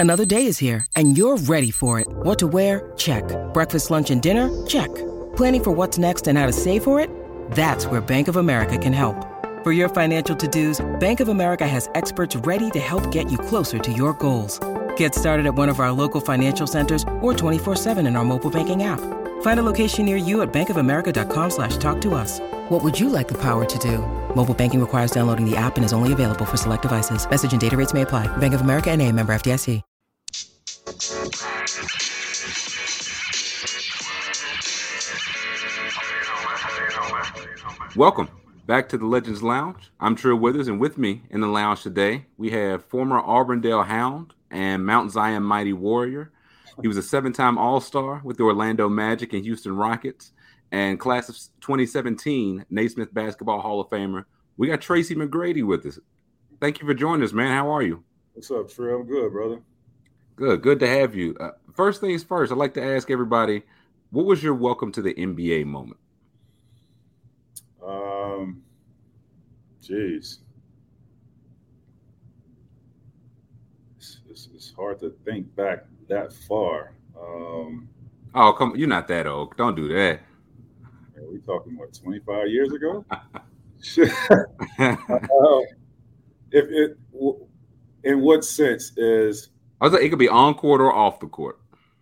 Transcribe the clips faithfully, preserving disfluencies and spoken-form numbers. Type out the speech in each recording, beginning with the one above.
Another day is here, and you're ready for it. What to wear? Check. Breakfast, lunch, and dinner? Check. Planning for what's next and how to save for it? That's where Bank of America can help. For your financial to-dos, Bank of America has experts ready to help get you closer to your goals. Get started at one of our local financial centers or twenty-four seven in our mobile banking app. Find a location near you at bankofamerica.com slash talk to us. What would you like the power to do? Mobile banking requires downloading the app and is only available for select devices. Message and data rates may apply. Bank of America N A, member F D I C. Welcome back to the Legends Lounge. I'm Trill Withers, and with me in the lounge today, we have former Auburndale Hound and Mount Zion Mighty Warrior. He was a seven-time All-Star with the Orlando Magic and Houston Rockets, and class of twenty seventeen Naismith Basketball Hall of Famer. We got Tracy McGrady with us. Thank you for joining us, man. How are you? What's up, Trill? I'm good, brother. Good. Good to have you. Uh, first things first, I'd like to ask everybody, what was your welcome to the N B A moment? Um, geez. It's, it's, it's hard to think back that far. Um, oh, come! You're not that old. Don't do that. Are we talking, what, twenty-five years ago? uh, if it, in what sense is... I was like, it could be on court or off the court.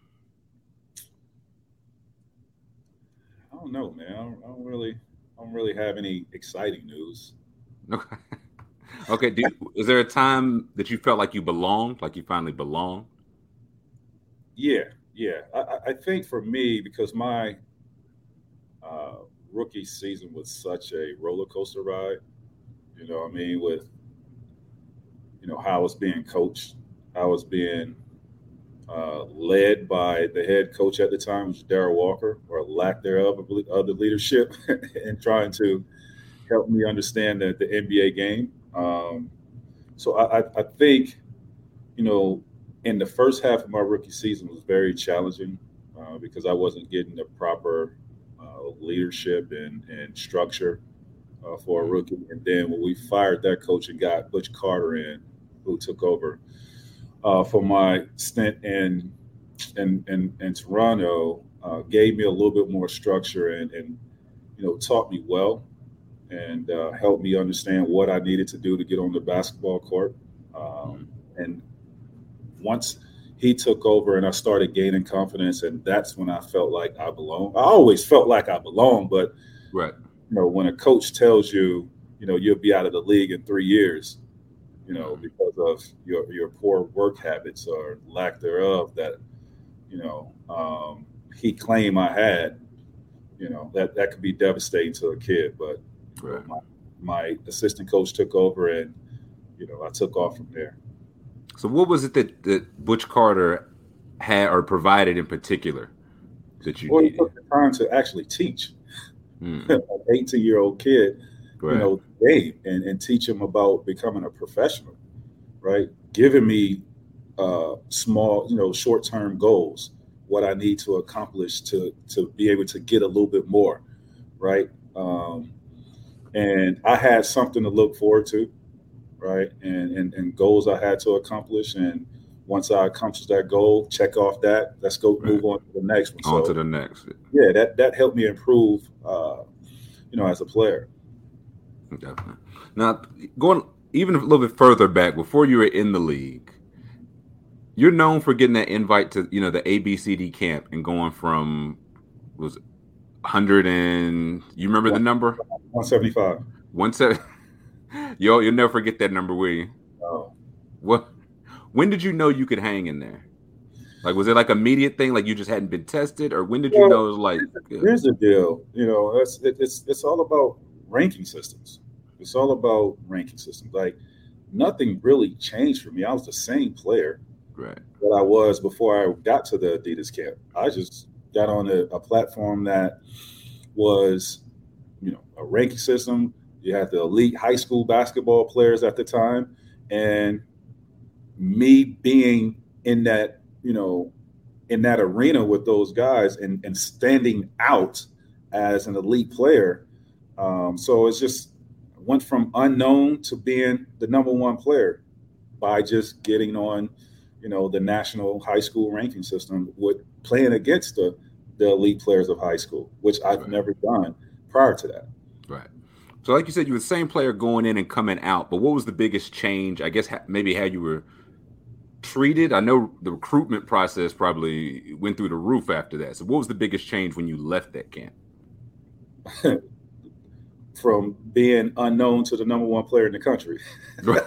I don't know, man. I don't, I don't really... I don't really have any exciting news. Okay. Okay. Do you, is there a time that you felt like you belonged, like you finally belonged? Yeah, yeah. I, I think for me, because my uh, rookie season was such a roller coaster ride, you know what I mean, with, you know, how I was being coached, how I was being uh, led by the head coach at the time, which was Darryl Walker, or lack thereof of the leadership, and trying to help me understand the, the N B A game. Um, so I, I think, you know, in the first half of my rookie season was very challenging uh, because I wasn't getting the proper uh, leadership and, and structure uh, for a rookie. And then when we fired that coach and got Butch Carter in, who took over Uh, for my stint in in in, in Toronto, uh, gave me a little bit more structure and, and you know, taught me well and uh, helped me understand what I needed to do to get on the basketball court. Um, and once he took over and I started gaining confidence, and that's when I felt like I belong. I always felt like I belong, but right, you know, when a coach tells you, you know, you'll be out of the league in three years. You know, because of your, your poor work habits or lack thereof that, you know, um, he claimed I had, you know, that, that could be devastating to a kid. But right. my, my assistant coach took over and, you know, I took off from there. So what was it that, that Butch Carter had or provided in particular that you well, needed? Well, he took the time to actually teach mm. an eighteen-year-old kid. Right. You know, the game and, and teach him about becoming a professional, right? Giving me uh, small, you know, short-term goals, what I need to accomplish to to be able to get a little bit more, right? Um, and I had something to look forward to, right? And, and and goals I had to accomplish. And once I accomplished that goal, check off that. Let's go right. move on to the next one. On so, to the next. Yeah, that that helped me improve, uh, you know, as a player. Definitely. Now, going even a little bit further back, before you were in the league, you're known for getting that invite to, you know, the A B C D camp and going from was one hundred and you remember the number? one seventy-five. one seventy. Yo, you'll never forget that number, will you? No. What? When did you know you could hang in there? Like, was it like immediate thing, like you just hadn't been tested, or when did you well, know it was like? Good? Here's the deal, you know, it's it, it's it's all about ranking systems. It's all about ranking systems. Like, nothing really changed for me. I was the same player right. that I was before I got to the Adidas camp. I just got on a, a platform that was, you know, a ranking system. You had the elite high school basketball players at the time, and me being in that, you know, in that arena with those guys and, and standing out as an elite player. Um, so it's just went from unknown to being the number one player by just getting on you know, the national high school ranking system with playing against the, the elite players of high school, which I've right. never done prior to that. Right. So like you said, you were the same player going in and coming out, but what was the biggest change? I guess ha- maybe how you were treated. I know the recruitment process probably went through the roof after that. So what was the biggest change when you left that camp? From being unknown to the number one player in the country. Right.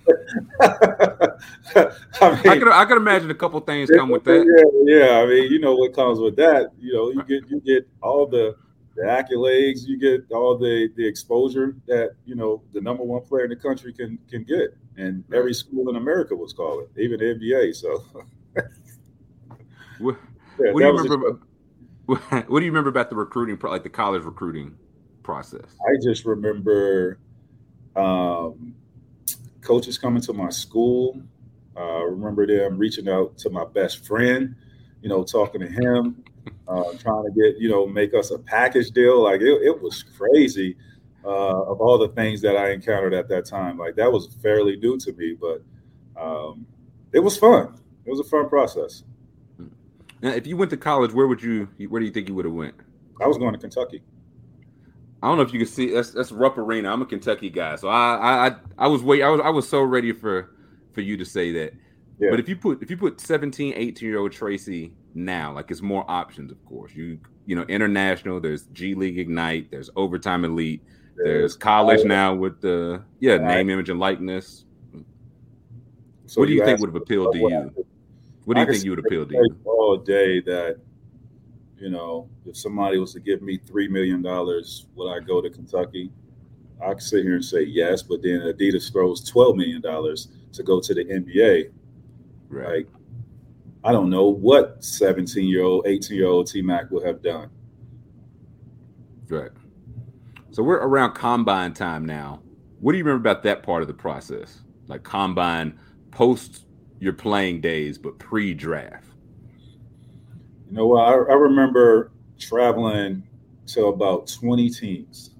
I, mean, I could I could imagine a couple things come with that. Yeah, yeah. I mean, you know what comes with that. You know, you get you get all the, the accolades, you get all the, the exposure that, you know, the number one player in the country can can get. And every school in America was called it, even the N B A. So what, yeah, what do you remember? What do you remember about the recruiting, like the college recruiting process? I just remember um, coaches coming to my school. Uh, I remember them reaching out to my best friend, you know, talking to him, uh, trying to get, you know, make us a package deal. Like it, it was crazy uh, of all the things that I encountered at that time. Like that was fairly new to me, but um, it was fun. It was a fun process. Now, if you went to college, where would you? Where do you think you would have went? I was going to Kentucky. I don't know if you can see. That's that's Rupp Arena. I'm a Kentucky guy, so I I I was wait. I was I was so ready for for you to say that. Yeah. But if you put if you put seventeen, eighteen year old Tracy now, like it's more options, of course. You you know, international. There's G League Ignite. There's Overtime Elite. There's college now with the yeah name, image, and likeness. So what do you, you think would have appealed to you? What do you think you would appeal to you? All day that, you know, if somebody was to give me three million dollars, would I go to Kentucky? I could sit here and say yes, but then Adidas throws twelve million dollars to go to the N B A. Right. Like, I don't know what seventeen-year-old, eighteen-year-old T-Mac would have done. Right. So we're around combine time now. What do you remember about that part of the process? Like combine post your playing days, but pre-draft. You know what? I, I remember traveling to about twenty teams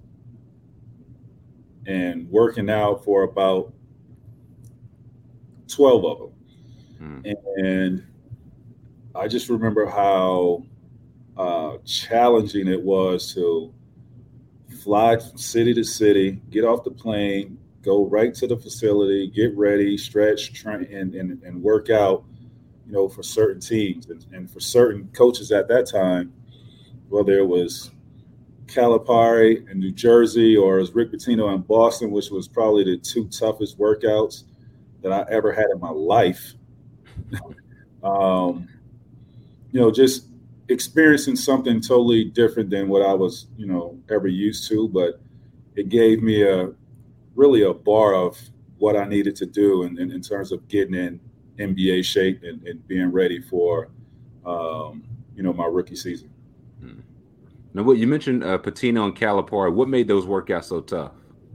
and working out for about twelve of them. Mm. And I just remember how uh, challenging it was to fly from city to city, get off the plane, go right to the facility, get ready, stretch, train, and, and, and work out, you know, for certain teams. And, and for certain coaches at that time, whether it was Calipari in New Jersey or it was Rick Pitino in Boston, which was probably the two toughest workouts that I ever had in my life. um, you know, just experiencing something totally different than what I was, you know, ever used to. But it gave me a really a bar of what I needed to do in, in, in terms of getting in N B A shape and, and being ready for, um, you know, my rookie season. Hmm. Now, what you mentioned, uh, Pitino and Calipari, what made those workouts so tough?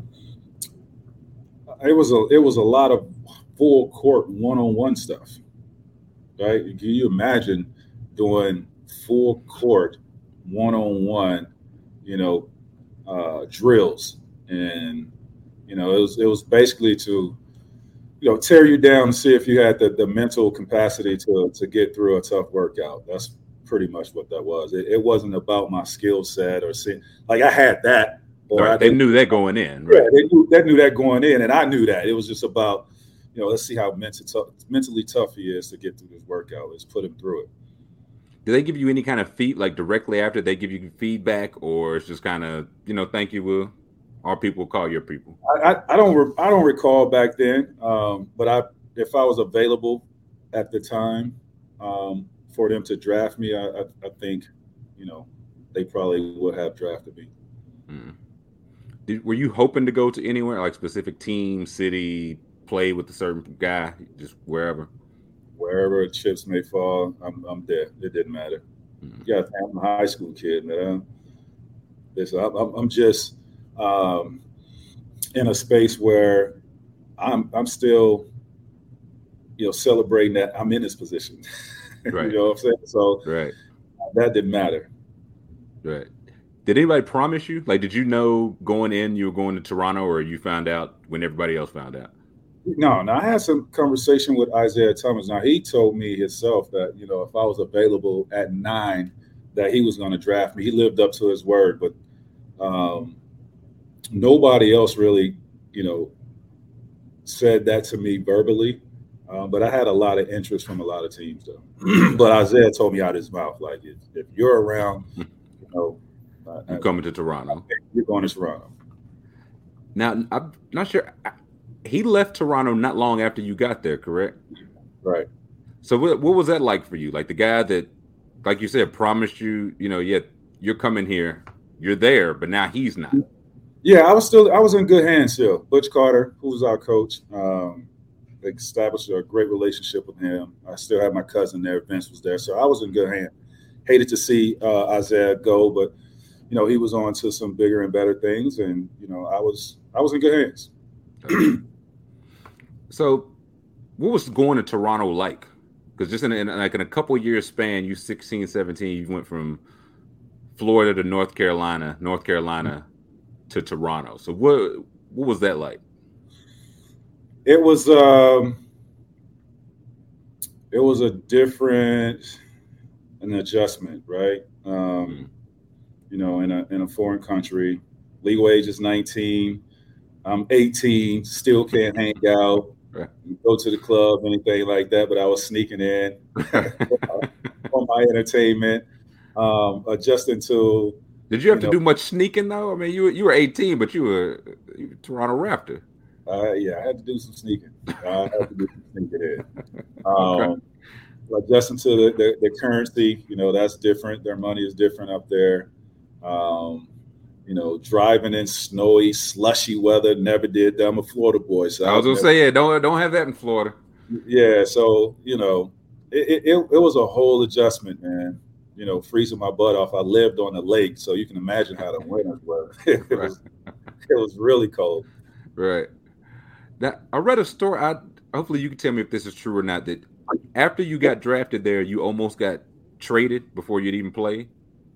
It was a it was a lot of full court one-on-one stuff, right? Can you imagine doing full court one-on-one, you know, uh, drills and You know, it was it was basically to, you know, tear you down and see if you had the, the mental capacity to to get through a tough workout. That's pretty much what that was. It, it wasn't about my skill set or see, like I had that. Or right. I they knew that going in. Right? Yeah, they knew, they knew that going in, and I knew that. It was just about, you know, let's see how mental tough, mentally tough he is to get through this workout. Let's put him through it. Do they give you any kind of feed, like directly after they give you feedback, or it's just kind of, you know, thank you, Will? Our people call your people. I, I, I don't. Re, I don't recall back then, um, but I, if I was available at the time um, for them to draft me, I, I, I think, you know, they probably would have drafted me. Mm. Did, were you hoping to go to anywhere, like specific team, city, play with a certain guy, just wherever? Wherever chips may fall, I'm, I'm there. It didn't matter. Mm. Yeah, I'm a high school kid, man. Listen, I'm, I'm just. Um, in a space where I'm I'm still, you know, celebrating that I'm in this position. Right. You know what I'm saying? So right. that didn't matter. Right. Did anybody promise you? Like, did you know going in you were going to Toronto, or you found out when everybody else found out? No, no, I had some conversation with Isaiah Thomas. Now he told me himself that, you know, if I was available at nine, that he was going to draft me. He lived up to his word, but um, nobody else really, you know, said that to me verbally. Um, but I had a lot of interest from a lot of teams, though. But Isaiah told me out of his mouth, like, if, if you're around, you know, uh, I'm coming to Toronto. You're going to Toronto. Now, I'm not sure. He left Toronto not long after you got there, correct? Right. So what, what was that like for you? Like the guy that, like you said, promised you, you know, yeah, you're coming here, you're there, but now he's not. Yeah, I was still, I was in good hands still. Butch Carter, who was our coach, um, established a great relationship with him. I still had my cousin there. Vince was there. So I was in good hands. Hated to see uh, Isaiah go, but, you know, he was on to some bigger and better things. And, you know, I was, I was in good hands. So what was going to Toronto like? Because just in, in like in a couple years span, you sixteen, seventeen, you went from Florida to North Carolina, North Carolina to Toronto. So what what was that like? It was um, it was a different an adjustment, right? Um, mm-hmm. You know, in a in a foreign country, legal age is nineteen. I'm eighteen, still can't hang out, right. Go to the club, anything like that. But I was sneaking in for my entertainment, um, adjusting to. Did you have you to know, do much sneaking though? I mean, you were, you were eighteen, but you were, you were Toronto Raptor. Uh, yeah, I had to do some sneaking. I had to do some sneaking in. Um, okay. Adjusting to the, the, the currency, you know, that's different. Their money is different up there. Um, You know, driving in snowy, slushy weather, never did that. I'm a Florida boy. So I was going to say, yeah, don't, don't have that in Florida. Yeah, so, you know, it, it, it was a whole adjustment, man. You know, freezing my butt off. I lived on the lake, so you can imagine how the winters were. it, right. was, it was really cold. Right. Now, I read a story. I hopefully you can tell me if this is true or not, that after you got drafted there, you almost got traded before you'd even play.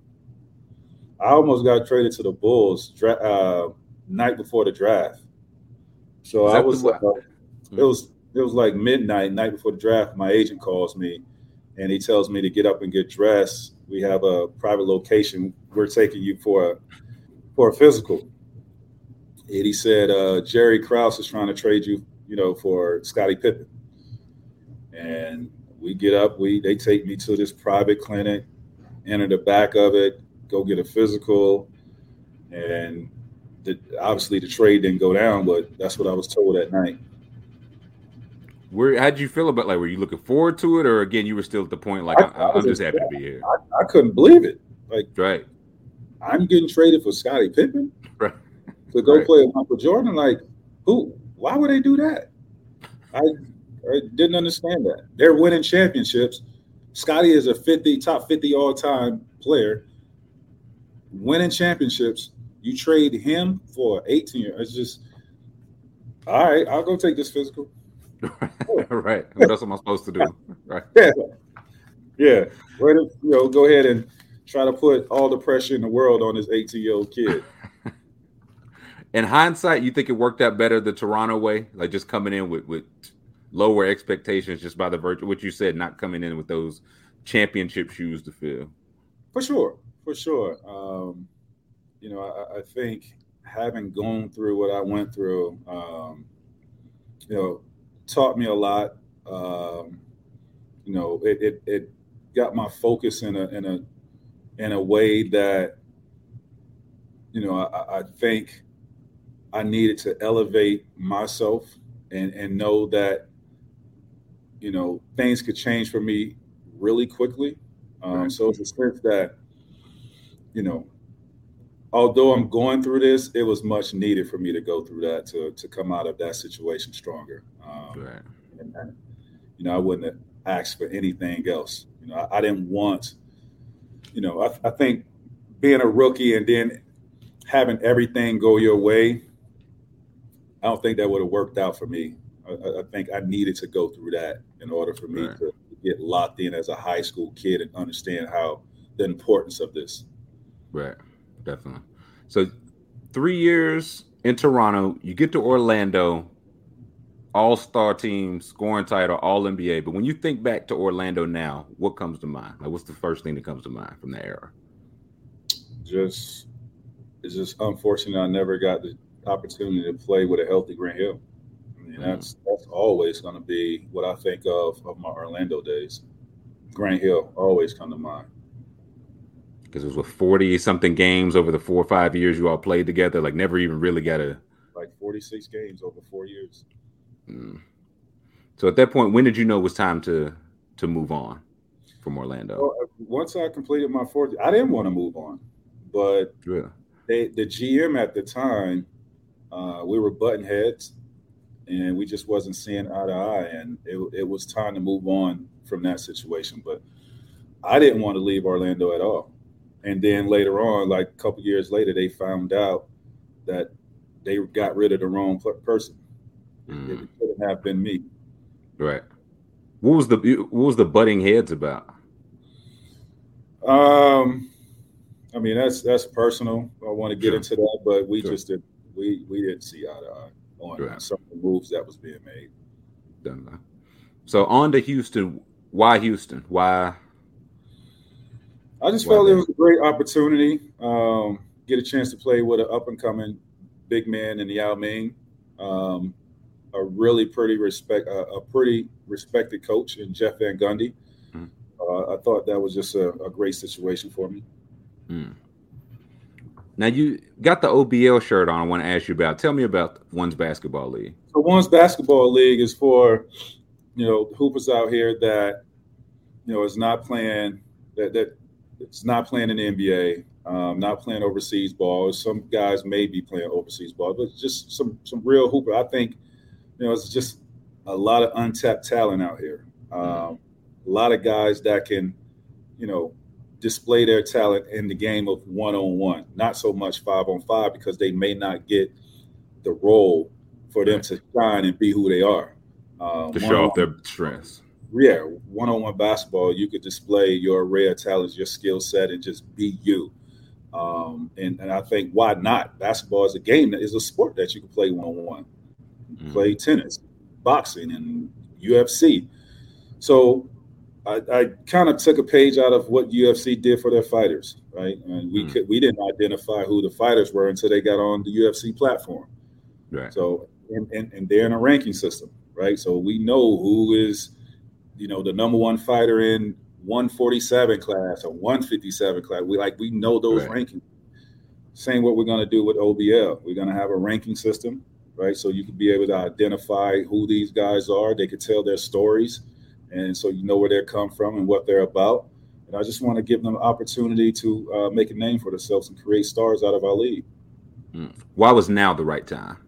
I almost got traded to the Bulls dra- uh, night before the draft. So I was, uh, it was, it was like midnight, night before the draft. My agent calls me and he tells me to get up and get dressed. We have a private location. We're taking you for a, for a physical. And he said, uh, Jerry Krause is trying to trade you, you know, for Scottie Pippen. And we get up, we, they take me to this private clinic, enter the back of it, go get a physical, and the, obviously the trade didn't go down, but that's what I was told that night. Where how did you feel about, like, were you looking forward to it, or again you were still at the point like I, I, I'm just happy to be here? I, I couldn't believe it. Like, right, I'm getting traded for Scottie Pippen, right, to go right. play with Michael Jordan. Like, who? Why would they do that? I, I didn't understand that. They're winning championships. Scottie is a fifty top fifty all time player. Winning championships, you trade him for eighteen years. It's just, all right, I'll go take this physical. Right. What else am I supposed to do? Right. Yeah. Yeah. Right. You know, go ahead and try to put all the pressure in the world on this eighteen-year-old kid. In hindsight, you think it worked out better the Toronto way? Like just coming in with, with lower expectations just by the virtue, what you said, not coming in with those championship shoes to fill? For sure. For sure. Um, you know, I, I think having gone through what I went through, um, you know, taught me a lot. Um, you know, it, it it got my focus in a in a in a way that, you know, I, I think I needed to elevate myself and, and know that, you know, things could change for me really quickly. Um, right. So it's a sense that, you know, although I'm going through this, it was much needed for me to go through that to to come out of that situation stronger. Um, right. and, and, you know, I wouldn't have asked for anything else. You know, I, I didn't want, you know, I, I think being a rookie and then having everything go your way, I don't think that would have worked out for me. I, I think I needed to go through that in order for me right. to get locked in as a high school kid and understand how the importance of this. Right, definitely. So three years in Toronto, you get to Orlando. all-star team, scoring title, all N B A. But when you think back to Orlando now, what comes to mind? Like, what's the first thing that comes to mind from that era? Just, it's just unfortunate I never got the opportunity to play with a healthy Grant Hill. I mean, mm. that's that's always going to be what I think of of my Orlando days. Grant Hill always come to mind. Because it was with forty-something games over the four or five years you all played together. Like, never even really got a – Like forty-six games over four years. Mm. So at that point, when did you know it was time to to move on from Orlando? Well, once I completed my fourth – I didn't want to move on. But yeah. they, the G M at the time, uh, we were butting heads, and we just wasn't seeing eye to eye. And it, it was time to move on from that situation. But I didn't want to leave Orlando at all. And then later on, like a couple years later, they found out that they got rid of the wrong person. Mm. It couldn't have been me. Right. What was the what was the butting heads about? Um, I mean that's that's personal. I want to get sure. into that, but we sure. just did we we didn't see eye to eye on right. some of the moves that was being made. Done. So on to Houston. Why Houston? Why? I just felt it was a great opportunity. Um, get a chance to play with an up and coming big man in the Yao Ming, um, a really pretty respect, uh, a pretty respected coach in Jeff Van Gundy. Mm. Uh, I thought that was just a, a great situation for me. Mm. Now you got the O B L shirt on. I want to ask you about. Tell me about One's Basketball League. So One's Basketball League is for, you know, hoopers out here that, you know, is not playing that that. It's not playing in the N B A, um, not playing overseas ball. Some guys may be playing overseas ball, but just some some real hooper. I think, you know, it's just a lot of untapped talent out here. Um, a lot of guys that can, you know, display their talent in the game of one-on-one, not so much five-on-five because they may not get the role for them to shine and be who they are. Um, to show off their strengths. Yeah, one-on-one basketball, you could display your array of talents, your skill set, and just be you. Um, and, and I think why not? Basketball is a game that is a sport that you can play one-on-one. Mm-hmm. Play tennis, boxing, and U F C. So I, I kind of took a page out of what U F C did for their fighters, right? And we mm-hmm. could we didn't identify who the fighters were until they got on the U F C platform. Right. So and, and, and they're in a ranking system, right? So we know who is – you know, the number one fighter in one forty-seven class or one fifty-seven class. We like we know those right. rankings. Same what we're going to do with O B L. We're going to have a ranking system, right? So you can be able to identify who these guys are. They could tell their stories, and so you know where they come from and what they're about. And I just want to give them an opportunity to uh, make a name for themselves and create stars out of our league. Mm. Why was now the right time?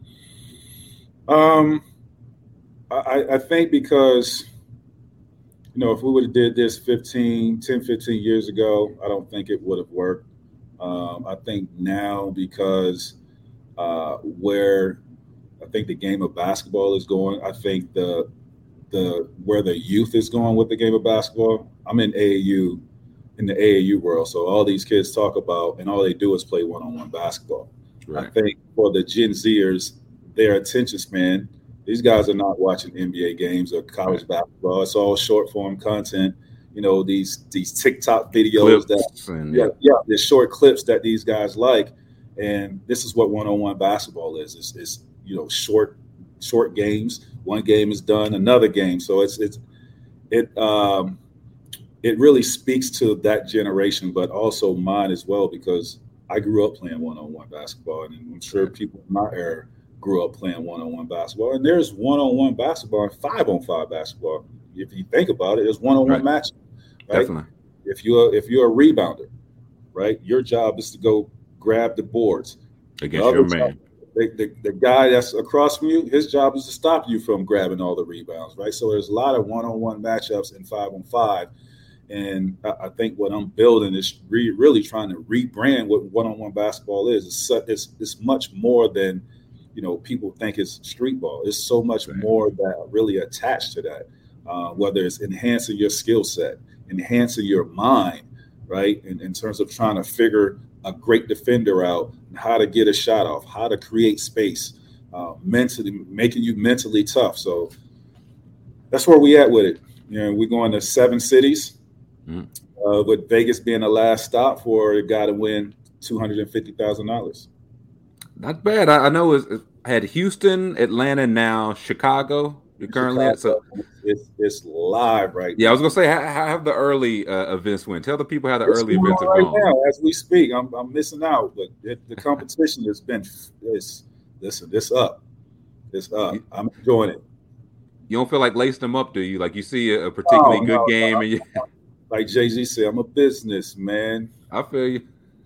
Um, I, I think because. You know, if we would have did this fifteen, ten, fifteen years ago, I don't think it would have worked. Um, I think now because uh, where I think the game of basketball is going, I think the the where the youth is going with the game of basketball. I'm in A A U, in the A A U world, so all these kids talk about and all they do is play one-on-one basketball. Right. I think for the Gen Zers, their attention span. These guys are not watching N B A games or college right. basketball. It's all short form content. You know, these these TikTok videos clips that and, yeah, yeah, the short clips that these guys like. And this is what one-on-one basketball is. It's, it's you know, short short games. One game is done, another game. So it's it's it um it really speaks to that generation, but also mine as well, because I grew up playing one-on-one basketball, and I'm sure people in my era grew up playing one-on-one basketball. And there's one-on-one basketball and five-on-five basketball. If you think about it, there's one-on-one right. matches. Right? Definitely. If you're if you're a rebounder, right, your job is to go grab the boards against your man. Job, the, the, the guy that's across from you, his job is to stop you from grabbing all the rebounds, right? So there's a lot of one-on-one matchups in five-on-five. And I, I think what I'm building is re, really trying to rebrand what one-on-one basketball is. It's, it's, it's much more than – you know, people think it's street ball. It's so much right. more that really attached to that, uh, whether it's enhancing your skill set, enhancing your mind, right? In, in terms of trying to figure a great defender out, how to get a shot off, how to create space, uh, mentally, making you mentally tough. So that's where we at with it. You know, we're going to seven cities, mm-hmm. uh, with Vegas being the last stop for a guy to win two hundred fifty thousand dollars. Not bad. I, I know it's, it had Houston, Atlanta, now Chicago. You're currently Chicago, at, so it's, it's live right yeah, now. I was gonna say, how, how have the early uh, events went? Tell the people how the it's early events are right going. Now, as we speak, I'm, I'm missing out, but it, the competition has been it's listen, it's up, it's up. I'm enjoying it. You don't feel like lacing them up, do you? Like you see a, a particularly oh, good no, game, no. and you like Jay-Z said, I'm a business man. I feel you.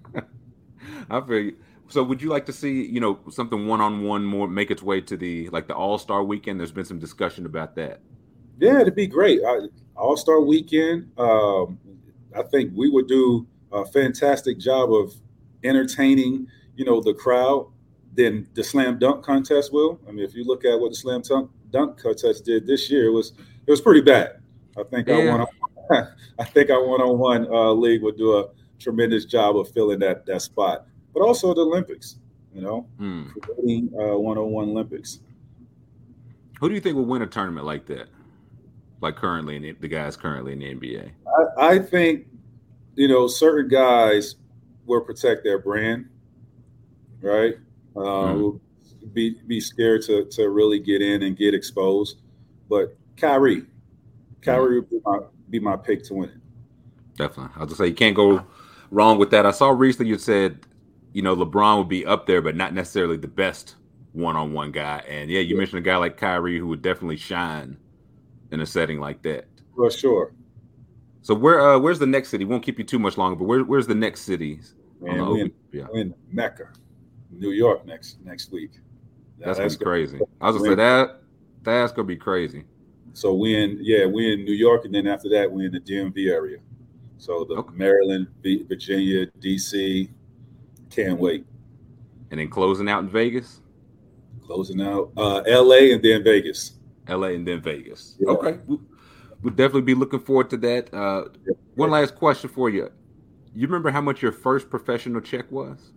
I feel you. So would you like to see, you know, something one-on-one more make its way to the like the All-Star weekend? There's been some discussion about that. Yeah, it'd be great. I, All-Star weekend. Um, I think we would do a fantastic job of entertaining, you know, the crowd. Then the slam dunk contest will. I mean, if you look at what the slam dunk dunk contest did this year, it was it was pretty bad. I think yeah. I one I think our one-on-one uh, league would do a tremendous job of filling that that spot. But also the Olympics, you know, hmm. creating uh, one-on-one Olympics. Who do you think will win a tournament like that? Like currently, in the, the guys currently in the N B A? I, I think, you know, certain guys will protect their brand, right? Uh, hmm. will be be scared to to really get in and get exposed. But Kyrie, Kyrie hmm. would be my, be my pick to win it. Definitely. I was gonna say you can't go wrong with that. I saw recently you said, you know, LeBron would be up there, but not necessarily the best one-on-one guy. And yeah, you yeah. mentioned a guy like Kyrie who would definitely shine in a setting like that. For sure. So where uh, where's the next city? Won't keep you too much longer, but where, where's the next cities? Man, we're in, yeah. we're in Mecca, New York next next week. Now, that's, that's gonna be crazy. I was gonna say that that's gonna be crazy. So we in yeah we in New York, and then after that we're in the D M V area. So the okay. Maryland, Virginia, D C. Can't wait. And then closing out in Vegas? Closing out uh, L A and then Vegas. L A and then Vegas. Yeah. Okay. We'll, we'll definitely be looking forward to that. Uh, yeah. One last question for you. You remember how much your first professional check was?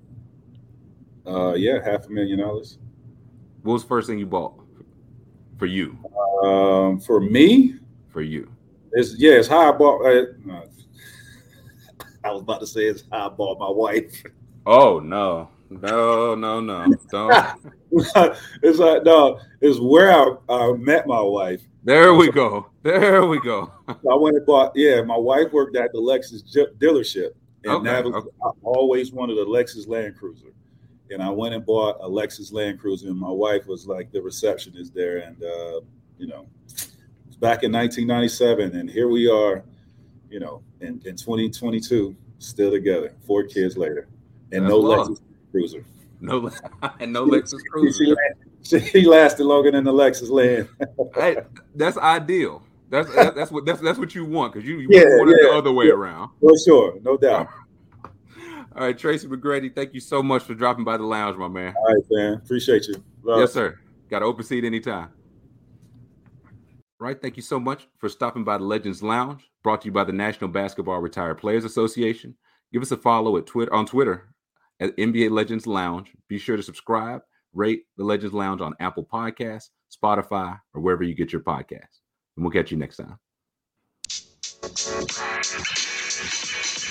Uh, yeah, half a million dollars. What was the first thing you bought for you? Um, for me? For you. It's, yeah, it's how I bought. Uh, I was about to say it's how I bought my wife. Oh no, no, no, no! Don't. It's like no, it's where I, I met my wife. There we go. There we go. I went and bought. Yeah, my wife worked at the Lexus dealership, and okay, that was, okay. I always wanted a Lexus Land Cruiser, and I went and bought a Lexus Land Cruiser, and my wife was like the receptionist there, and uh, you know, it's back in nineteen ninety-seven, and here we are, you know, in, in twenty twenty-two, still together, four kids later. And that's no long. Lexus Cruiser. No, and no Lexus Cruiser. She, she, she lasted longer than the Lexus Land. Hey, that's ideal. That's that's what that's that's what you want because you, you yeah, want it yeah, the other way yeah. around. For sure, no doubt. All right, Tracy McGrady, thank you so much for dropping by the lounge, my man. All right, man. Appreciate you. Love. Yes, sir. Got an open seat anytime. All right, thank you so much for stopping by the Legends Lounge, brought to you by the National Basketball Retired Players Association. Give us a follow at Twitter on Twitter at N B A Legends Lounge. Be sure to subscribe, rate the Legends Lounge on Apple Podcasts, Spotify, or wherever you get your podcasts. And we'll catch you next time.